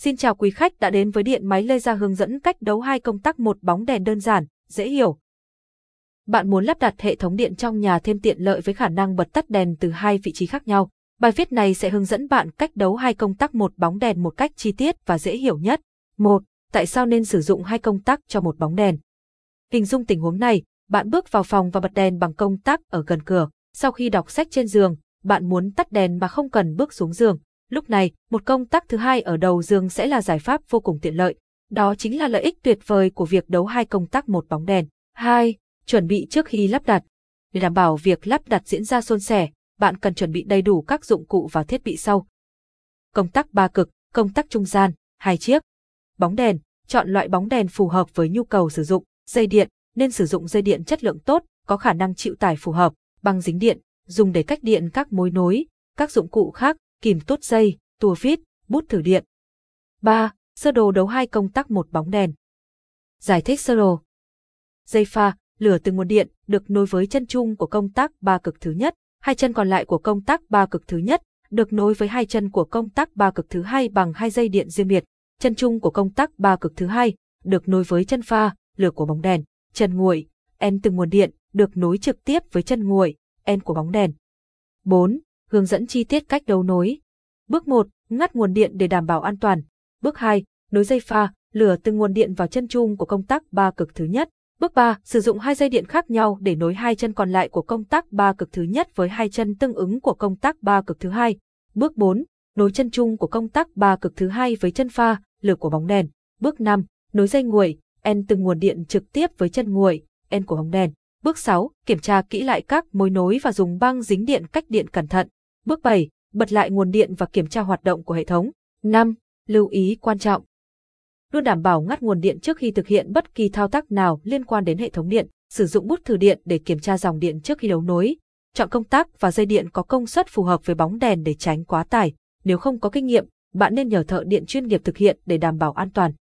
Xin chào quý khách đã đến với Điện máy laser hướng dẫn cách đấu 2 công tắc một bóng đèn đơn giản, dễ hiểu. Bạn muốn lắp đặt hệ thống điện trong nhà thêm tiện lợi với khả năng bật tắt đèn từ hai vị trí khác nhau. Bài viết này sẽ hướng dẫn bạn cách đấu 2 công tắc một bóng đèn một cách chi tiết và dễ hiểu nhất. 1. Tại sao nên sử dụng 2 công tắc cho một bóng đèn? Hình dung tình huống này, bạn bước vào phòng và bật đèn bằng công tắc ở gần cửa. Sau khi đọc sách trên giường, bạn muốn tắt đèn mà không cần bước xuống giường. Lúc này, một công tắc thứ hai ở đầu giường sẽ là giải pháp vô cùng tiện lợi. Đó chính là lợi ích tuyệt vời của việc đấu 2 công tắc một bóng đèn. 2. Chuẩn bị trước khi lắp đặt. Để đảm bảo việc lắp đặt diễn ra suôn sẻ, bạn cần chuẩn bị đầy đủ các dụng cụ và thiết bị sau. Công tắc 3 cực, công tắc trung gian, 2 chiếc. Bóng đèn, chọn loại bóng đèn phù hợp với nhu cầu sử dụng. Dây điện, nên sử dụng dây điện chất lượng tốt, có khả năng chịu tải phù hợp. Băng dính điện, dùng để cách điện các mối nối. Các dụng cụ khác, kìm tốt dây, tua vít, bút thử điện. 3. Sơ đồ đấu 2 công tắc một bóng đèn. Giải thích sơ đồ. Dây pha, lửa từ nguồn điện, được nối với chân trung của công tắc 3 cực thứ nhất. Hai chân còn lại của công tắc 3 cực thứ nhất, được nối với hai chân của công tắc 3 cực thứ hai bằng hai dây điện riêng biệt. Chân trung của công tắc 3 cực thứ hai, được nối với chân pha, lửa của bóng đèn. Chân nguội, N từ nguồn điện, được nối trực tiếp với chân nguội, N của bóng đèn. 4. Hướng dẫn chi tiết cách đấu nối. Bước 1. Ngắt nguồn điện để đảm bảo an toàn. Bước 2. Nối dây pha, lửa từ nguồn điện vào chân trung của công tắc 3 cực thứ nhất. Bước 3. Sử dụng hai dây điện khác nhau để nối hai chân còn lại của công tắc 3 cực thứ nhất với hai chân tương ứng của công tắc 3 cực thứ hai. Bước 4. Nối chân trung của công tắc 3 cực thứ hai với chân pha, lửa của bóng đèn. Bước 5. Nối dây nguội, N từ nguồn điện trực tiếp với chân nguội, N của bóng đèn. Bước 6. Kiểm tra kỹ lại các mối nối và dùng băng dính điện cách điện cẩn thận. Bước 7. Bật lại nguồn điện và kiểm tra hoạt động của hệ thống. 5. Lưu ý quan trọng. Luôn đảm bảo ngắt nguồn điện trước khi thực hiện bất kỳ thao tác nào liên quan đến hệ thống điện. Sử dụng bút thử điện để kiểm tra dòng điện trước khi đấu nối. Chọn công tắc và dây điện có công suất phù hợp với bóng đèn để tránh quá tải. Nếu không có kinh nghiệm, bạn nên nhờ thợ điện chuyên nghiệp thực hiện để đảm bảo an toàn.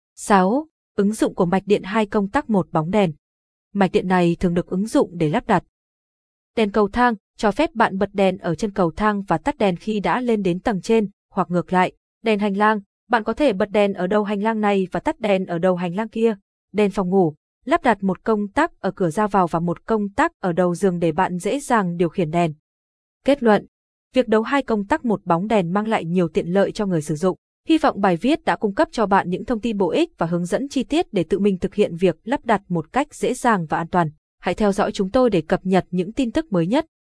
6. Ứng dụng của mạch điện 2 công tắc một bóng đèn. Mạch điện này thường được ứng dụng để lắp đặt. Đèn cầu thang, cho phép bạn bật đèn ở chân cầu thang và tắt đèn khi đã lên đến tầng trên, hoặc ngược lại. Đèn hành lang, bạn có thể bật đèn ở đầu hành lang này và tắt đèn ở đầu hành lang kia. Đèn phòng ngủ, lắp đặt một công tắc ở cửa ra vào và một công tắc ở đầu giường để bạn dễ dàng điều khiển đèn. Kết luận, việc đấu 2 công tắc một bóng đèn mang lại nhiều tiện lợi cho người sử dụng. Hy vọng bài viết đã cung cấp cho bạn những thông tin bổ ích và hướng dẫn chi tiết để tự mình thực hiện việc lắp đặt một cách dễ dàng và an toàn. Hãy theo dõi chúng tôi để cập nhật những tin tức mới nhất.